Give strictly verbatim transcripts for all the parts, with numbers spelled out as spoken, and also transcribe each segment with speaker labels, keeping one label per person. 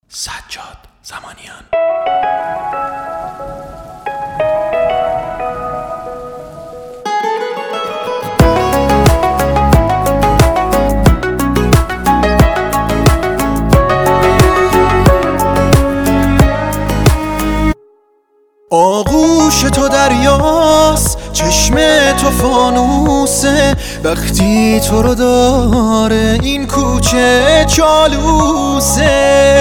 Speaker 1: سجاد زمانیان.
Speaker 2: آغوش تو دریاست، چشم تو فانوسه، وقتی تو رو داره این کوچه چالوسه.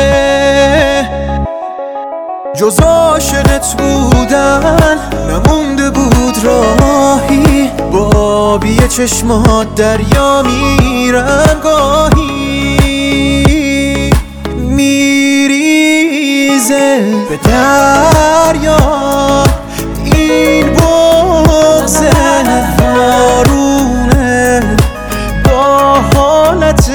Speaker 2: جز عاشقت بودن نمونده بود راهی، با آبی چشمات دریا میرم گاهی، میریزه به دریا این بغض وارونه، با حالت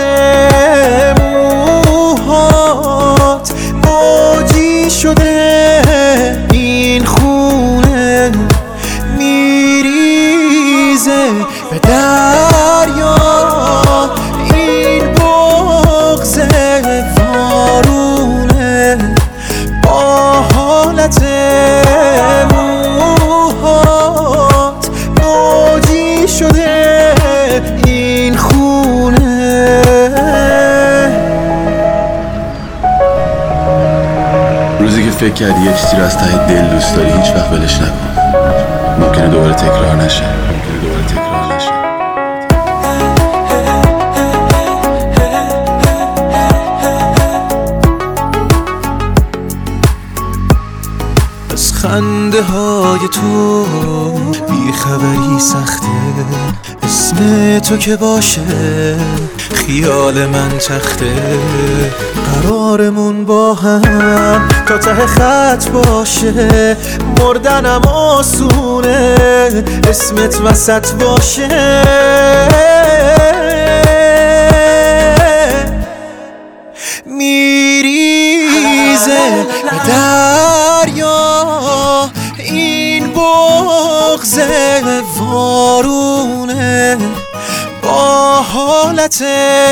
Speaker 2: موهات موجی شده این خونه، میریزه به دریا این بغض وارونه، با حالت موهات موجی شده این خونه.
Speaker 3: روزی که فکر کردی یه چیزی رو از ته دل دوست داری هیچ وقت ولش نکن، ممکنه دوباره تکرار نشه ممکنه دوباره تکرار نشه
Speaker 2: از خنده های تو بیخبری سخته، اسم تو که باشه خیال من تخته، قرارمون با هم تا ته خط باشه، مردنم آسونه اسمت وسط باشه، میریزه به دریا این بغض وارونه، با حالت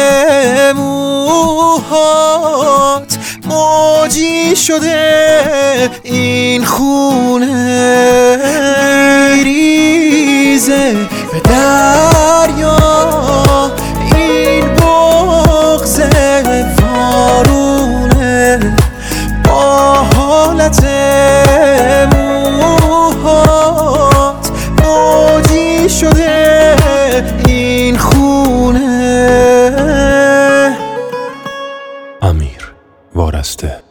Speaker 2: موهات موجی شده این خونه، میریزه به دریا این بغض وارونه، با حالت موهات موجی شده این خونه.
Speaker 1: امیر وارسته.